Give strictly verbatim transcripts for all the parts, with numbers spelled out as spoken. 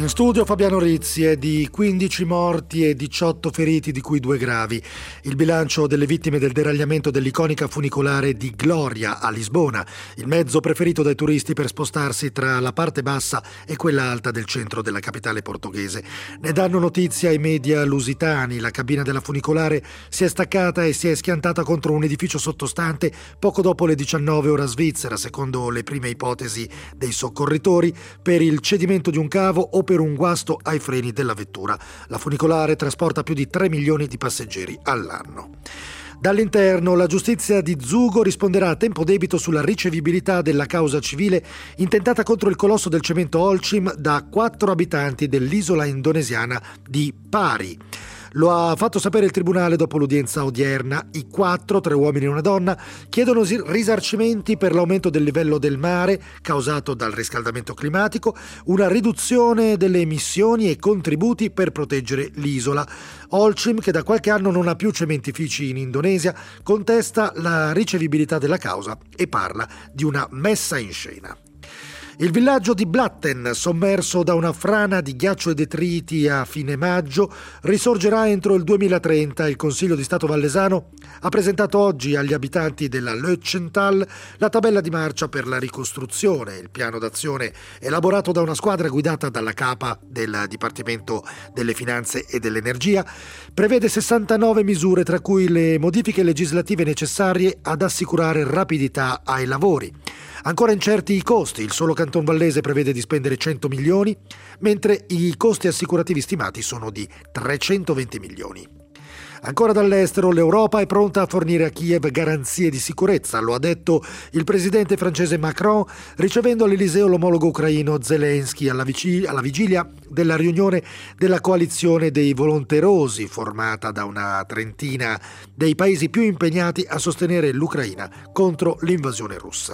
In studio Fabiano Rizzi. È di quindici morti e diciotto feriti, di cui due gravi. Il bilancio delle vittime del deragliamento dell'iconica funicolare di Gloria a Lisbona, il mezzo preferito dai turisti per spostarsi tra la parte bassa e quella alta del centro della capitale portoghese. Ne danno notizia i media lusitani. La cabina della funicolare si è staccata e si è schiantata contro un edificio sottostante poco dopo le diciannove ora svizzera, secondo le prime ipotesi dei soccorritori, per il cedimento di un cavo o per un guasto ai freni della vettura. La funicolare trasporta più di tre milioni di passeggeri all'anno. Dall'interno, la giustizia di Zugo risponderà a tempo debito sulla ricevibilità della causa civile intentata contro il colosso del cemento Holcim da quattro abitanti dell'isola indonesiana di Pari. Lo ha fatto sapere il tribunale dopo l'udienza odierna. I quattro, tre uomini e una donna, chiedono risarcimenti per l'aumento del livello del mare causato dal riscaldamento climatico, una riduzione delle emissioni e contributi per proteggere l'isola. Holcim, che da qualche anno non ha più cementifici in Indonesia, contesta la ricevibilità della causa e parla di una messa in scena. Il villaggio di Blatten, sommerso da una frana di ghiaccio e detriti a fine maggio, risorgerà entro il duemilatrenta. Il Consiglio di Stato vallesano ha presentato oggi agli abitanti della Lötschental la tabella di marcia per la ricostruzione. Il piano d'azione, elaborato da una squadra guidata dalla capa del Dipartimento delle Finanze e dell'Energia, prevede sessantanove misure, tra cui le modifiche legislative necessarie ad assicurare rapidità ai lavori. Ancora incerti i costi. Il solo Canton Vallese prevede di spendere cento milioni, mentre i costi assicurativi stimati sono di trecentoventi milioni. Ancora dall'estero, l'Europa è pronta a fornire a Kiev garanzie di sicurezza, lo ha detto il presidente francese Macron, ricevendo all'Eliseo l'omologo ucraino Zelensky alla vigilia della riunione della coalizione dei volonterosi, formata da una trentina dei paesi più impegnati a sostenere l'Ucraina contro l'invasione russa.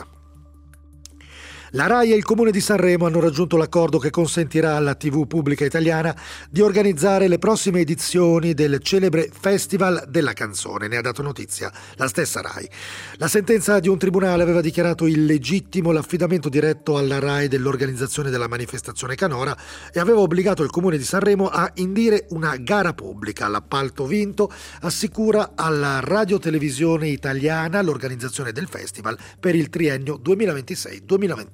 La RAI e il Comune di Sanremo hanno raggiunto l'accordo che consentirà alla tivù pubblica italiana di organizzare le prossime edizioni del celebre Festival della Canzone. Ne ha dato notizia la stessa RAI. La sentenza di un tribunale aveva dichiarato illegittimo l'affidamento diretto alla RAI dell'organizzazione della manifestazione canora e aveva obbligato il Comune di Sanremo a indire una gara pubblica. L'appalto vinto assicura alla radiotelevisione italiana l'organizzazione del festival per il triennio duemilaventisei duemilaventotto.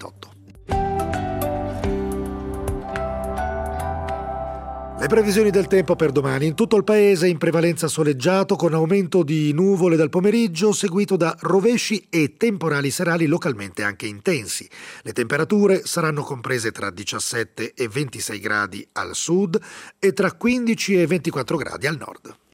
Le previsioni del tempo per domani: in tutto il paese in prevalenza soleggiato, con aumento di nuvole dal pomeriggio, seguito da rovesci e temporali serali localmente anche intensi. Le temperature saranno comprese tra diciassette e ventisei gradi al sud e tra quindici e ventiquattro gradi al nord.